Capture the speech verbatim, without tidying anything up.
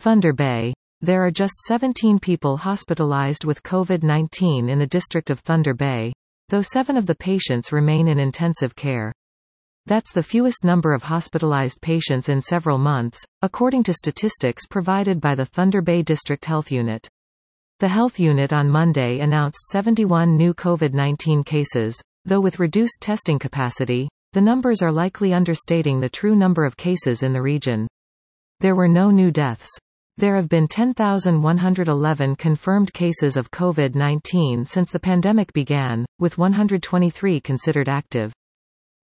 Thunder Bay. There are just seventeen people hospitalized with COVID nineteen in the district of Thunder Bay, though seven of the patients remain in intensive care. That's the fewest number of hospitalized patients in several months, according to statistics provided by the Thunder Bay District Health Unit. The health unit on Monday announced seventy-one new COVID nineteen cases, though with reduced testing capacity, the numbers are likely understating the true number of cases in the region. There were no new deaths. There have been ten thousand one hundred eleven confirmed cases of COVID nineteen since the pandemic began, with one hundred twenty-three considered active.